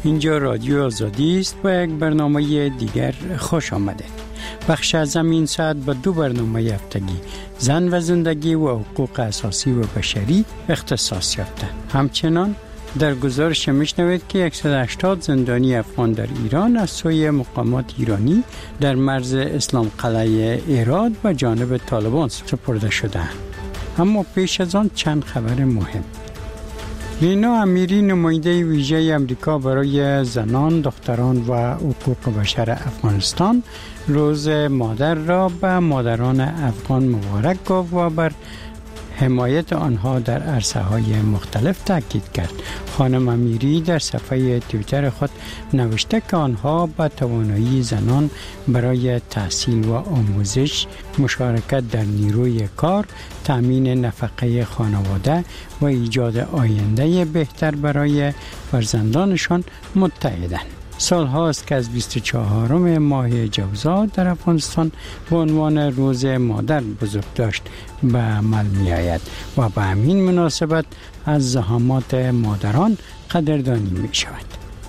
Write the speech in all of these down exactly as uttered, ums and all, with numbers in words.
اینجا رادیو آزادی است و یک برنامه دیگر خوش آمده. بخش از این ساعت به دو برنامه هفتگی زن و زندگی و حقوق اساسی و بشری اختصاص یافته. همچنان در گزارش میشنوید که صد و هشتاد زندانی افغان در ایران از سوی مقامات ایرانی در مرز اسلام قلعه هرات به جانب طالبان سپرده شدند. اما پیش از آن چند خبر مهم. لینا امیری نماینده ویژه امریکا برای زنان، دختران و حقوق بشر افغانستان روز مادر را به مادران افغان مبارک گفت و بر حمایت آنها در عرصه‌های مختلف تاکید کرد. خانم امیری در صفحه توییتر خود نوشته که آنها با توانایی زنان برای تحصیل و آموزش، مشارکت در نیروی کار، تامین نفقه خانواده و ایجاد آینده بهتر برای فرزندانشان متحدند. سال هاست که از بیست و چهارم ماه جوزا در افغانستان به عنوان روز مادر بزرگداشت به عمل می آید و به همین مناسبت از زحمات مادران قدردانی می شود.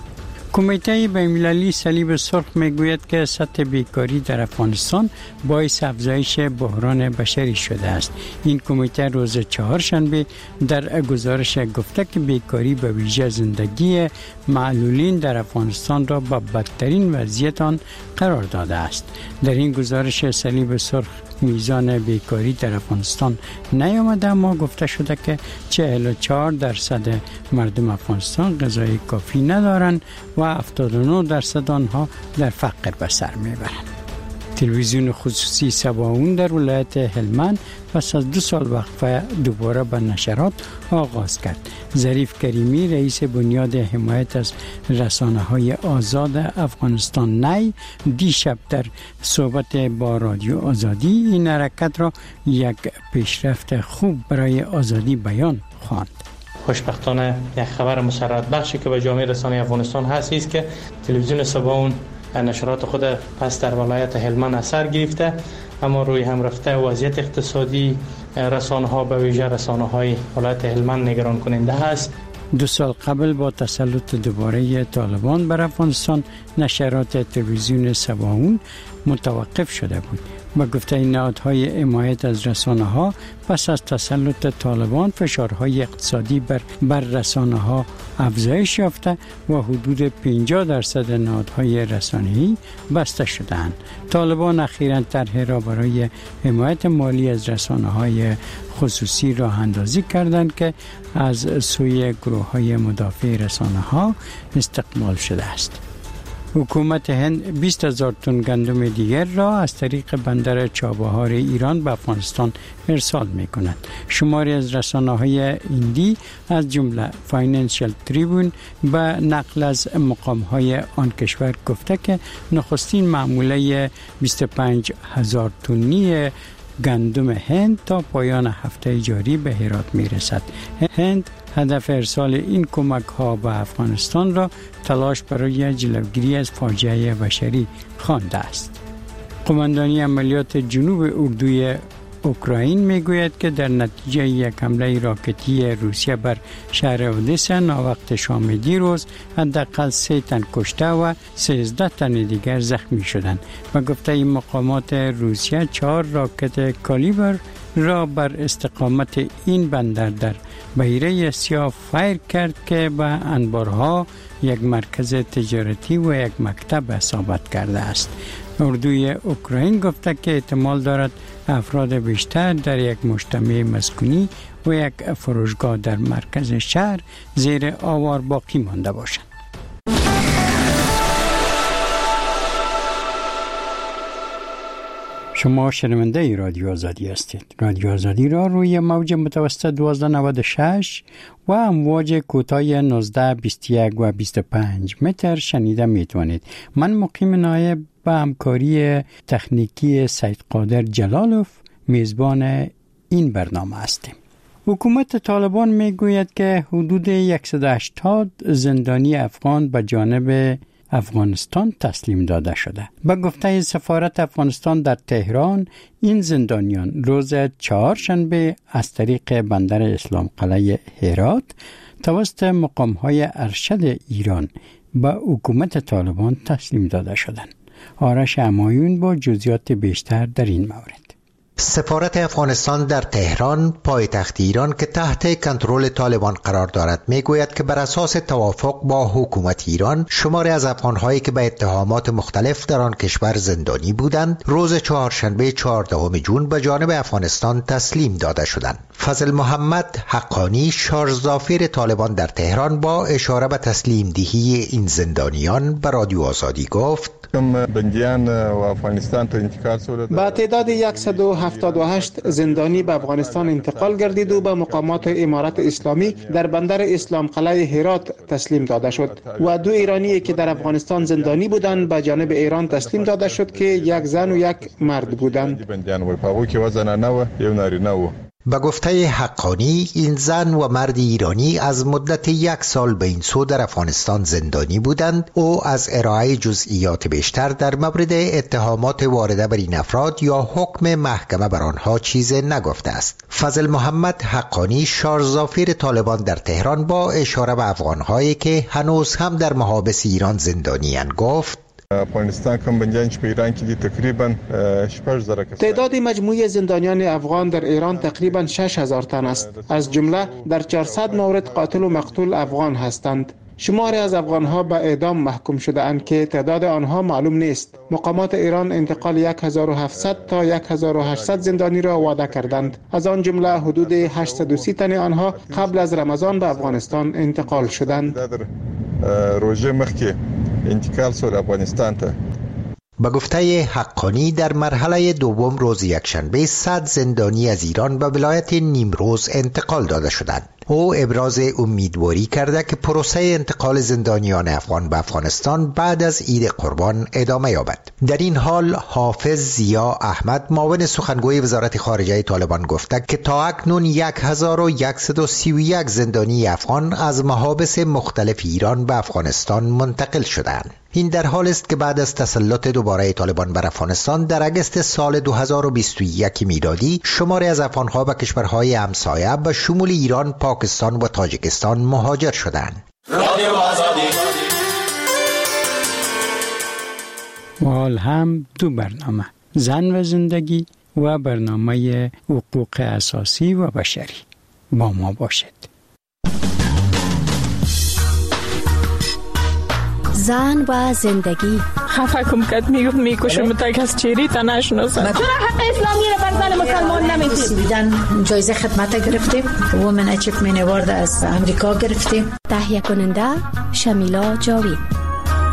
کمیته بین‌المللی صلیب سرخ می گوید که سطح بیکاری در افغانستان باعث افزایش بحران بشری شده است. این کمیته روز چهارشنبه در گزارش گفته که بیکاری به ویژه زندگی معلولین در افغانستان را به بدترین وضعیت آن قرار داده است. در این گزارش صلیب سرخ میزان بیکاری در افغانستان نیامده، اما گفته شده که چهل و چهار درصد مردم افغانستان غذای کافی ندارند و هفتاد و نه درصد آنها در فقر به سر میبرند. تلویزیون خصوصی سباون در ولایت هلمند پس از دو سال وقفه دوباره به نشرات آغاز کرد. ظریف کریمی رئیس بنیاد حمایت از رسانه‌های آزاد افغانستان نی دیشب در صحبت با رادیو آزادی این حرکت را یک پیشرفت خوب برای آزادی بیان خواند. خوشبختانه یک خبر مسرت بخشی که به جامعه رسانه افغانستان هست است که تلویزیون سباون نشرات خود پس در ولایت هلمند اثر گرفته، اما روی هم رفته وضعیت اقتصادی رسانه ها به ویژه رسانه های ولایت هلمند نگران کننده است. دو سال قبل با تسلط دوباره طالبان بر افغانستان نشرات تلویزیون سباون متوقف شده بود. با گفته این نهادهای حمایت از رسانه ها پس از تسلط طالبان فشارهای اقتصادی بر بر رسانه ها افزایش یافته و حدود پنجاه درصد نهادهای رسانه‌ای بسته شدند. طالبان اخیراً طرحی را برای حمایت مالی از رسانه های خصوصی راه اندازی کردند که از سوی گروه های مدافع رسانه ها استقبال شده است. حکومت هند بیست هزار تن گندم دیگر را از طریق بندر چابهار ایران به افغانستان ارسال می کند. شماری از رسانه‌های هندی از جمله فاینانشل تریبون به نقل از مقام‌های آن کشور گفته که نخستین معامله بیست و پنج هزار تنی گندم هند تا پایان هفته جاری به هرات می رسد. هند هدف ارسال این کمک ها به افغانستان را تلاش برای جلوگیری از فاجعه بشری خوانده است. قماندانی عملیات جنوب اردوی اوکراین میگوید که در نتیجه یک حمله راکتی روسیه بر شهر اودسا ناوقت شام دیروز حداقل سه تن کشته و سیزده تن دیگر زخمی شدند و گفته این مقامات روسیه چهار راکت کالیبر را بر استقامت این بندر در بحیره سیاه فایر کرد که به انبارها، یک مرکز تجارتی و یک مکتب اصابت کرده است. اردوی اوکراین گفته که احتمال دارد افراد بیشتر در یک مجتمع مسکونی و یک فروشگاه در مرکز شهر زیر آوار باقی مانده باشند. شما شنونده ای رادیو آزادی هستید. رادیو آزادی را روی موج متوسط دوازده نود و شش و امواج کوتاه نوزده بیست و یک و بیست و پنج متر شنیده میتوانید. من مقیم نایب به همکاری تکنیکی سید قادر جلالوف میزبان این برنامه هستیم. حکومت طالبان میگوید که حدود صد و هشتاد زندانی افغان به جانب افغانستان تسلیم داده شده. به گفته سفارت افغانستان در تهران، این زندانیان روز چهارشنبه از طریق بندر اسلام قلعه هرات توسط مقام‌های ارشد ایران به حکومت طالبان تسلیم داده شدند. آرش همایون با جزئیات بیشتر در این مورد. سفارت افغانستان در تهران پایتخت ایران که تحت کنترل طالبان قرار دارد میگوید که بر اساس توافق با حکومت ایران شماری از افغان‌هایی که به اتهامات مختلف در آن کشور زندانی بودند روز چهارشنبه چهاردهم جون به جانب افغانستان تسلیم داده شدند. فضل محمد حقانی شارژ طالبان در تهران با اشاره به تسلیم دهی این زندانیان به رادیو آزادی گفت با تعداد صد و هفتاد و هشت زندانی به افغانستان انتقال گردید و به مقامات امارت اسلامی در بندر اسلام قلعه هرات تسلیم داده شد و دو ایرانی که در افغانستان زندانی بودند به جانب ایران تسلیم داده شد که یک زن و یک مرد بودند. به گفته حقانی این زن و مرد ایرانی از مدت یک سال به این سو در افغانستان زندانی بودند. او از ارائه جزئیات بیشتر در مورد اتهامات وارده بر این افراد یا حکم محکمه بر آنها چیزی نگفته است. فضل محمد حقانی شارژ طالبان در تهران با اشاره به افغانهایی که هنوز هم در محابس ایران زندانی‌اند گفت افغانستان کوم بندیان چې په ایران کې دي تقریبا شپږ زره کسان. تعداد مجموعی زندانیان افغان در ایران تقریبا شش هزار تن است. از جمله در چهارصد مورد قاتل و مقتول افغان هستند. شماری از افغانها به اعدام محکوم شده اند که تعداد آنها معلوم نیست. مقامات ایران انتقال هزار و هفتصد تا هزار و هشتصد زندانی را وعده کردند. از آن جمله حدود هشتصد و سی تن آنها قبل از رمضان به افغانستان انتقال شدند. روزه مخکې انتقال شد افغانستان ته. به گفته حقانی در مرحله دوم روز یکشنبه صد زندانی از ایران به ولایت نیمروز انتقال داده شدند. او ابراز امیدواری کرده که پروسه انتقال زندانیان افغان به افغانستان بعد از عید قربان ادامه یابد. در این حال حافظ ضیا احمد معاون سخنگوی وزارت خارجه طالبان گفته که تا اکنون هزار و صد و سی و یک زندانی افغان از محابس مختلف ایران به افغانستان منتقل شدند. این در حال است که بعد از تسلط دوباره طالبان بر افغانستان در اگست سال دو هزار و بیست و یک میلادی شماری از افغانها به کشورهای همسایه به شمول ایران، پاکستان و تاجیکستان مهاجر شدند. و حال هم دو برنامه، زن و زندگی و برنامه حقوق اساسی و بشری با ما باشد. زن و زندگی. خفه کم کت میگفت میکشم تا کس چیری تا نشناسن. چرا حق اسلامی رو بر زن مسلمان نمیدید؟ دیدن جایزه خدمت گرفتیم، وومن اچیومنت اوارد از امریکا گرفتیم. تهیه کننده شمیلا جاوید.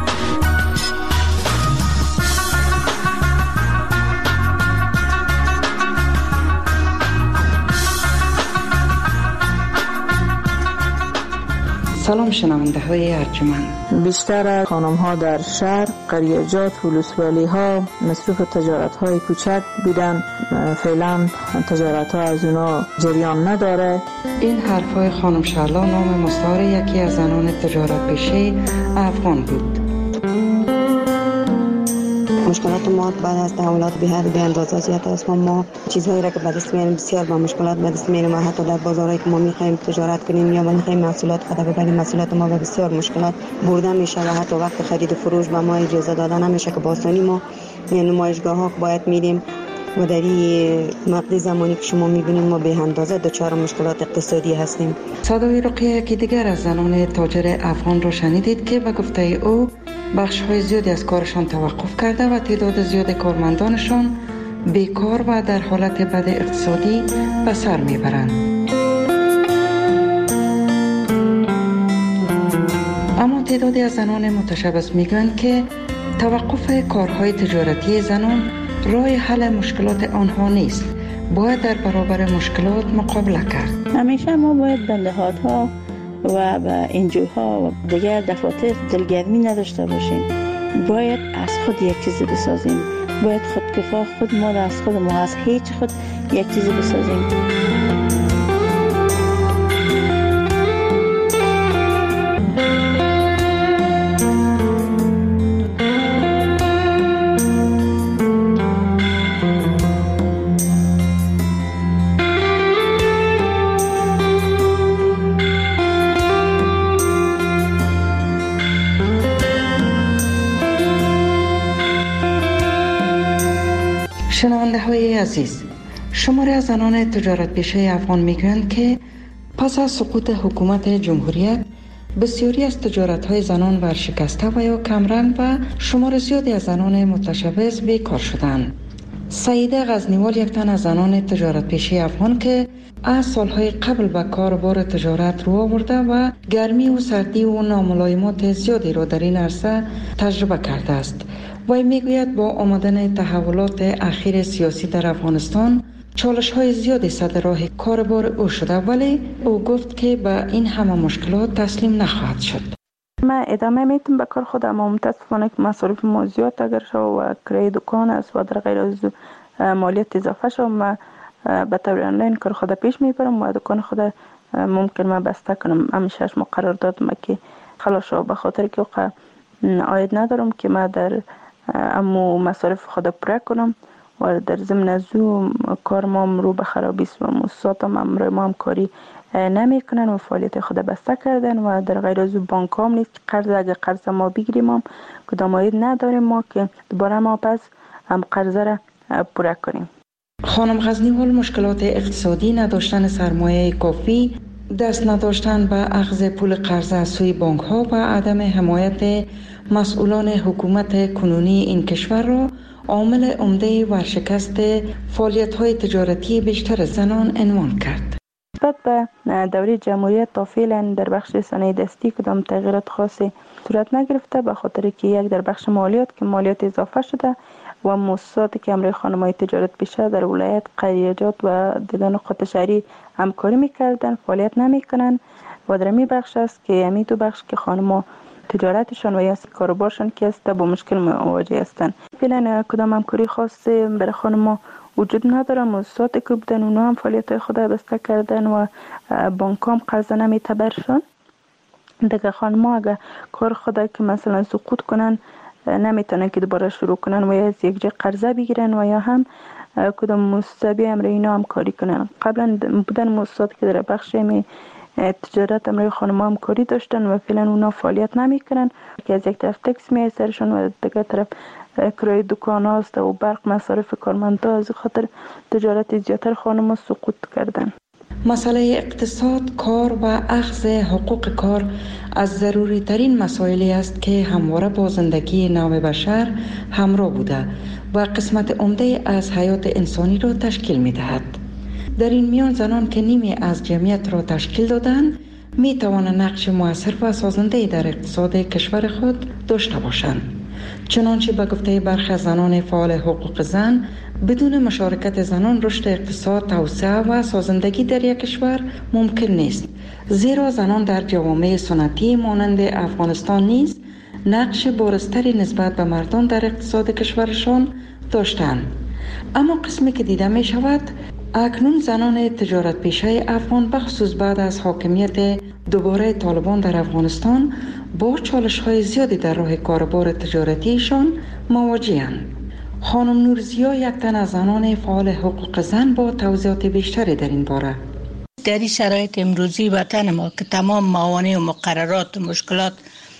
سلام شنونده های ارجمند. بیشتر خانم ها در شهر، قریجات و ولسوالی ها مصروف تجارت های کوچک بودن. فعلا تجارت ها از اونا جریان نداره. این حرف های خانم شعلا نام مستعار یکی از زنان تجارت پیشه افغان بود. مشکلات ما بعد از تحولات به هر به اندازه زیاد است. ما چیزهایی را که به دست میاریم بسیار با مشکلات به دست میاریم. حتی در بازارهایی که ما میخوایم تجارت کنیم یا میخوایم محصولات خود ببریم، محصولات ما به بسیار مشکلات برده میشه و حتی وقت خرید و فروش به ما اجازه داده نمیشه که با آسانی ما نمایشگاه ها باید میریم و در این مقطع زمانی که شما میبینید ما به اندازه دچار مشکلات اقتصادی هستیم. صدای رقیه که دیگر از زنان تاجر افغان را شنیدید که به گفته او بخش های زیادی از کارشان توقف کرده و تعداد زیاد کارمندانشان بیکار و در حالت بد اقتصادی به سر میبرند. اما تعدادی از زنان متشبث میگویند که توقف کارهای تجارتی زنان راه حل مشکلات آنها نیست. باید در برابر مشکلات مقابله کرد. همیشه ما باید به نهادها و به انجوها و دیگر دفاتر دلگرمی نداشته باشیم. باید از خود یک چیزی بسازیم. باید خودکفا خود ما از خود ما از هیچ خود یک چیزی بسازیم. عزیز، شماری از زنان تجارت پیشه افغان میگویند که پس از سقوط حکومت جمهوریت بسیاری از تجارت‌های زنان ورشکسته و یا کمرنگ و شمار زیادی از زنان متشبث بیکار شدند. سعیده غزنیوال یک تن از زنان تجارت پیشه افغان که از سالهای قبل به کاروبار تجارت رو آورده و گرمی و سردی و ناملایمات زیادی را در این عرصه تجربه کرده است. وی میگوید با آمدن تحولات اخیر سیاسی در افغانستان چالش های زیادی صدر راه کاروبار او شده، ولی او گفت که به این همه مشکلات تسلیم نخواهد شد. من ادامه میتونم به کار خودم، اما متاسفانه که مصارف ما زیاد اگر شو و کرایه دکان است و در غیر از مالیات اضافه شو، من به طور آنلاین کار خود پیش میبرم و دکان خود ممکن من بسته کنم. همیشه ما قرار دادم که خلاص شو، به خاطر که عاید ندارم که من در امو مصارف خود پره کنم و در ضمن از او کار ما رو به خرابی است و مؤسسات هم امروی ما هم کاری نمی کنن و فعالیت خود بسته کردن و در غیر از او بانک هم نیست که قرض اگر قرض ما بگیریم هم کدام عاید نداریم ما که دوباره ما پس هم قرض را پره کنیم. خانم غزنیوال مشکلات اقتصادی، نداشتن سرمایه کافی، دست نداشتن به اخذ پول قرض از سوی بانک ها و عدم حمایت مسئولان حکومت کنونی این کشور را عامل عمده ورشکست فعالیت‌های تجارتی بیشتر زنان عنوان کرد. نسبت به دوره جمهوریت تا فعلا در بخش صنایع دستی کدام تغییرات خاصی صورت نگرفته، به خاطر که یک در بخش مالیات که مالیات اضافه شده و مؤسساتی که امروی خانم‌های تجارت پیشه در ولایت، قریجات و دیگر نقاط شهری همکاری می‌کردن فعالیت نمی‌کنن و در می بخش است که همین دو بخش که خانم‌ها تجارتشان و یا کاروبارشان که است با مشکل مواجه هستند. فعلا کدام همکاری خاصی برای خانم‌ها وجود نداره. مؤسساتی که بودن اونا هم فعالیت خود بسته کردن و بانک هم قرض نمی‌تبرشون. دیگه خانم‌ها اگه کار خود که مثلا سقوط کنن نمیتونن که دوباره شروع کنن و یا از یک جای قرضه بگیرن و یا هم کدام مؤسسه بیام روی اینا هم کاری کنن. قبلا بودن مؤسساتی که در بخش می تجارت امروی خانم هم کاری داشتن و فعلا اونا فعالیت نمی کنن که از یک طرف تکس می سرشون و دیگر طرف کرایه دکان هاست و برق مصارف کارمندا، از خاطر تجارت زیادتر خانم ها سقوط کردن. مسئله اقتصاد، کار و اخذ حقوق کار از ضروری ترین مسائلی است که همواره با زندگی نوع بشر همراه بوده و قسمت عمده از حیات انسانی را تشکیل می دهد. در این میان زنان که نیمی از جمعیت را تشکیل دادند می توانند نقش مؤثر و سازنده در اقتصاد کشور خود داشته باشند. چنانچه به گفته برخی از زنان فعال حقوق زن، بدون مشارکت زنان رشد اقتصاد، توسعه و سازندگی در یک کشور ممکن نیست، زیرا زنان در جوامع سنتی مانند افغانستان نیز نقش بارزتری نسبت به مردان در اقتصاد کشورشان داشتند. اما قسمی که دیده می شود اکنون زنان تجارت پیشه افغان بخصوص بعد از حاکمیت دوباره طالبان در افغانستان با چالش های زیادی در راه کاروبار تجارتیشان مواجه‌اند. خانم نورزیا یک تن از زنان فعال حقوق زن با توضیحات بیشتری در این باره. در این شرایط امروزی وطن ما که تمام موانع و مقررات و مشکلات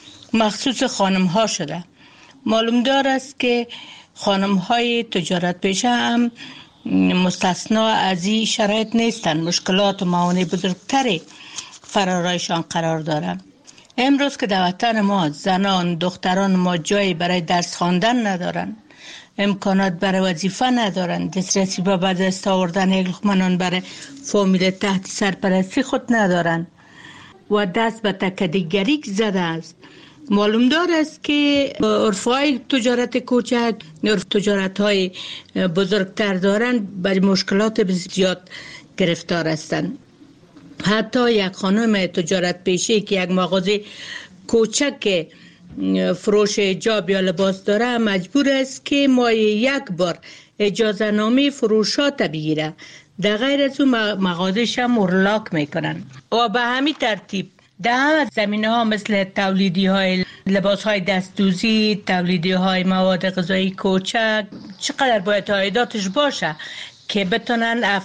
مخصوص خانم ها شده، معلوم دار است که خانم های تجارت پیشه هم مستثنا از این شرایط نیستند. مشکلات و موانع بزرگتری فرارایشان قرار دارند. امروز که در وطن ما زنان دختران ما جایی برای درس خواندن ندارند، امکانات برای وظیفه ندارند، دسترسی به به دست آوردن یک لقمه نان برای فامیل تحت سرپرستی خود ندارند و دست به تکدیگری زده است. معلوم دار است که عرفای تجارت کوچک، عرف تجارت های بزرگتر دارند، برای مشکلات بسیار گرفتار هستند. حتی یک خانم تجارت پیشه که یک مغازه کوچک فروش حجاب یا لباس داره مجبور است که ماهی یک بار اجازه نامه فروشات بگیره، در غیر از اون مغازه‌ش هم اغلاق میکنن. و به همین ترتیب در زمینه ها مثل تولیدی های لباس های دستدوزی، تولیدی های مواد غذایی کوچک، چقدر باید عایداتش باشه که بتونن